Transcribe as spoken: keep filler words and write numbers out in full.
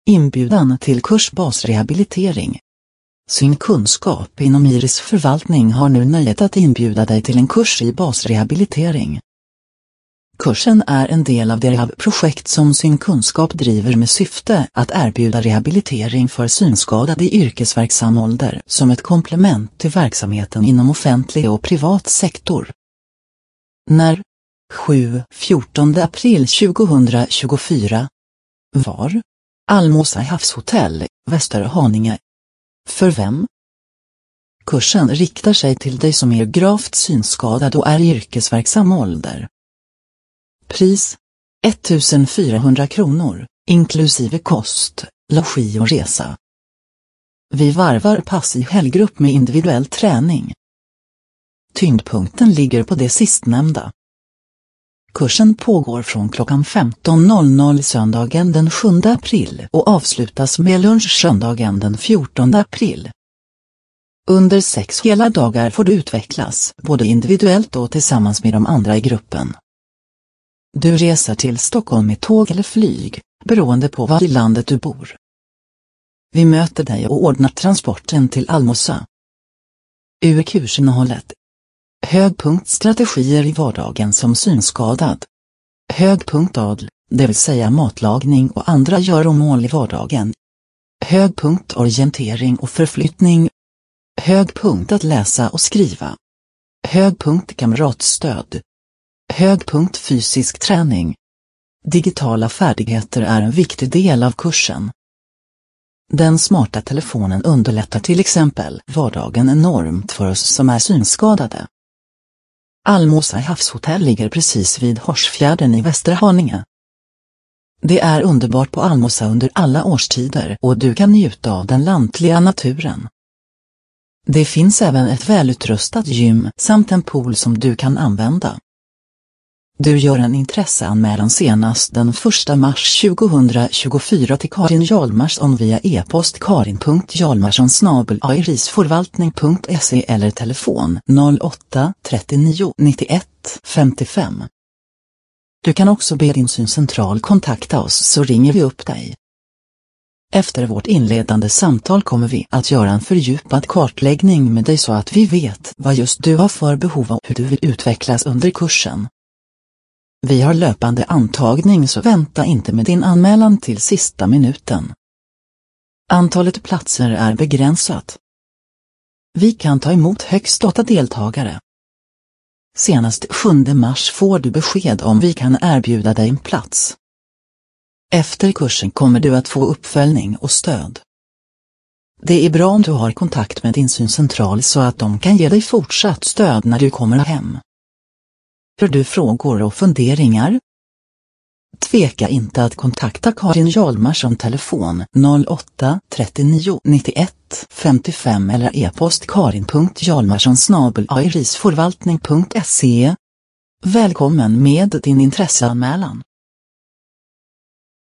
Inbjudan till kurs basrehabilitering. Synkunskap inom Iris förvaltning har nu nöjet att inbjuda dig till en kurs i basrehabilitering. Kursen är en del av det rehab-projekt som Synkunskap driver med syfte att erbjuda rehabilitering för synskadade i yrkesverksam ålder som ett komplement till verksamheten inom offentlig och privat sektor. När? sju fjortonde april tjugohundratjugofyra. Var? Almosa havshotell, Västerhaninge. För vem? Kursen riktar sig till dig som är gravt synskadad och är i yrkesverksam ålder. Pris? ettusenfyrahundra kronor, inklusive kost, logi och resa. Vi varvar pass i helggrupp med individuell träning. Tyngdpunkten ligger på det sistnämnda. Kursen pågår från klockan femton noll noll söndagen den sjunde april och avslutas med lunch söndagen den fjortonde april. Under sex hela dagar får du utvecklas, både individuellt och tillsammans med de andra i gruppen. Du reser till Stockholm med tåg eller flyg, beroende på var i landet du bor. Vi möter dig och ordnar transporten till Almosa. Ur kursinnehållet. Högpunktstrategier i vardagen som synskadad. Högpunkt adl, det vill säga matlagning och andra göromål i vardagen. Högpunkt orientering och förflyttning. Högpunkt att läsa och skriva. Högpunkt kamratstöd. Högpunkt fysisk träning. Digitala färdigheter är en viktig del av kursen. Den smarta telefonen underlättar till exempel vardagen enormt för oss som är synskadade. Almosa havshotell ligger precis vid Horsfjärden i Västerhaninge. Det är underbart på Almosa under alla årstider och du kan njuta av den lantliga naturen. Det finns även ett välutrustat gym samt en pool som du kan använda. Du gör en intresseanmälan senast den första mars tjugohundratjugofyra till Karin Hjalmarsson via e-post karin punkt hjalmarsson snabel-a irisförvaltning punkt se eller telefon noll åtta trettionio nittioett femtiofem. Du kan också be din syncentral kontakta oss så ringer vi upp dig. Efter vårt inledande samtal kommer vi att göra en fördjupad kartläggning med dig så att vi vet vad just du har för behov och hur du vill utvecklas under kursen. Vi har löpande antagning så vänta inte med din anmälan till sista minuten. Antalet platser är begränsat. Vi kan ta emot högst åtta deltagare. Senast sjunde mars får du besked om vi kan erbjuda dig en plats. Efter kursen kommer du att få uppföljning och stöd. Det är bra om du har kontakt med din syncentral så att de kan ge dig fortsatt stöd när du kommer hem. Har du frågor och funderingar? Tveka inte att kontakta Karin Hjalmarsson telefon noll åtta trettionio nittioett femtiofem eller e-post karin punkt hjalmarsson snabel-a irisförvaltning punkt se. Välkommen med din intresseanmälan.